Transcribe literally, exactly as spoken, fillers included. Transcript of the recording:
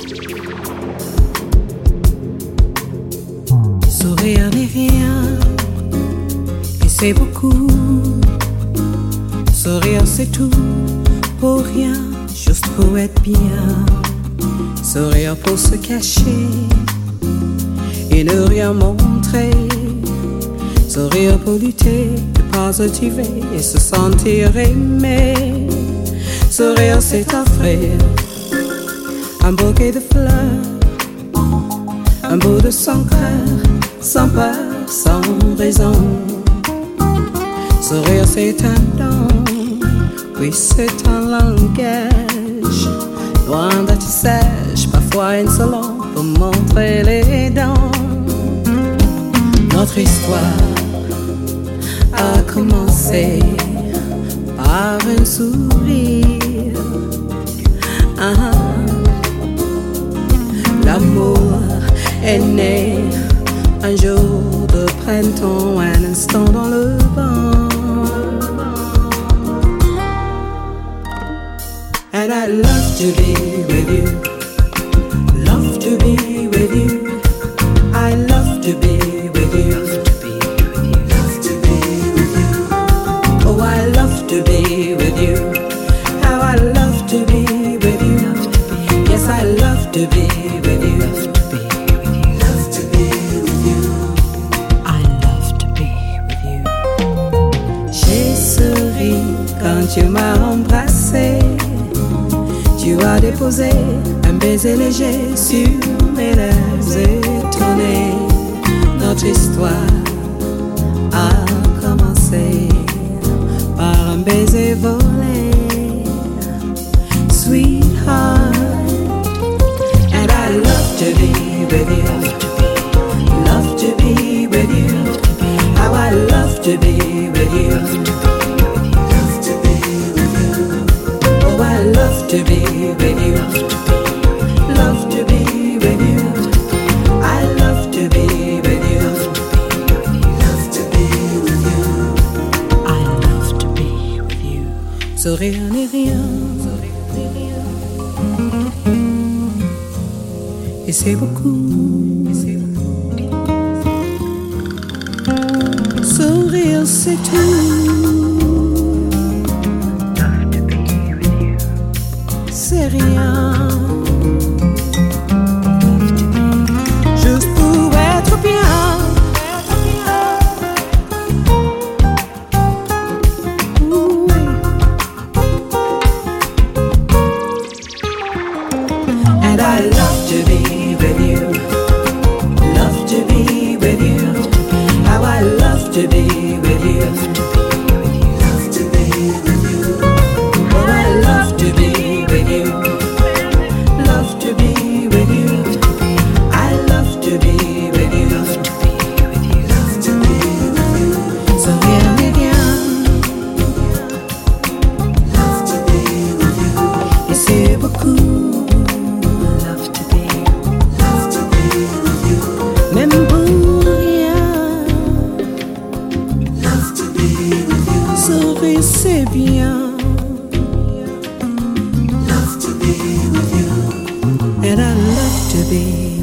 Sourire n'est rien, et c'est beaucoup. Sourire c'est tout, pour rien, juste pour être bien. Sourire pour se cacher et ne rien montrer. Sourire pour lutter, positiver et se sentir aimé. Sourire c'est offrir un bouquet de fleurs, un bout de son cœur, sans peur, sans raison. Sourire c'est un don, oui c'est un langage, loin d'être sage, parfois insolent pour montrer les dents. Notre histoire a commencé par un sourire. Ah, l'amour est né un jour de printemps, un instant dans le vent. And I love to be with you, love to be with you. I love to be with you, love to be with you. Oh, I love to be with you. How I love to be with you. Yes, I love to be with you. Love to be with you. I love to be with you. J'ai souri quand tu m'as embrassé. Tu as déposé un baiser léger sur mes lèvres étonnées. Notre histoire a commencé par un baiser volé. Sweetheart, and I love to be with you. Love to be with you. How I love to be with you. Love to be with you. Oh, I love to be with you. Love to be with you. I love to be with you. Love to be with you. I love to be with you. Sourire n'est rien. Et c'est beaucoup. Sourire c'est tout. C'est rien. Juste pour être bien. Ooh. And I love to be with you. Love to be with you. How I love to be with you. Love to be with you. Oh, I love to be with you. Love to be with you. I love to be with you. Love to be with you. So hear me again. Love to be with you. Et c'est beaucoup. Love to be. Love to be with you. Même pour rien. Love to be with you. Sourire c'est bien. And I love to be